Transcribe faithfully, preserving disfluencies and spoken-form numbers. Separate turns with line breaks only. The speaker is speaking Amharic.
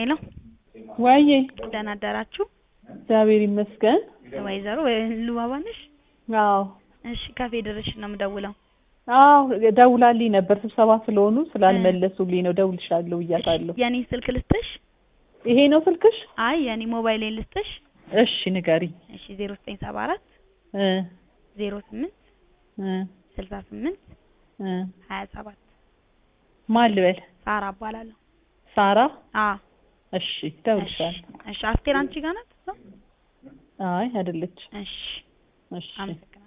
ሄሎ
ዋዬ
ደህና አደራችሁ?
እግዚአብሔር ይመስገን።
ወይዘሮ ልባባ ነሽ?
አዎ።
እሺ ከፌዴሬሽን ነው የምደውለው።
አዎ ደውላልኝ ነበር ስብሰባ ስለሆኑ ስላልመለሱልኝ ነው ደውልሻለሁ ብያታለሁ።
የኔ ስልክ ልስጥሽ?
ይሄ ነው ስልክሽ?
አይ የኔ ሞባይሌን ልስጥሽ?
እሺ ንገሪኝ።
እሺ ዜሮ ዘጠኝ ሰባ አራት
እ
ዜሮ ስምንት
እ
ስልሳ ስምንት
እ
ሀያ ሰባት
ማን ልበል?
ሳራ እባላለሁ።
ሳራ?
አዎ።
እሺ ደውልሻለሁ።
እሺ አስቴር አንቺ ጋር ናት?
አይ አይደለች።
እሺ
እሺ
አመሰግናለሁ።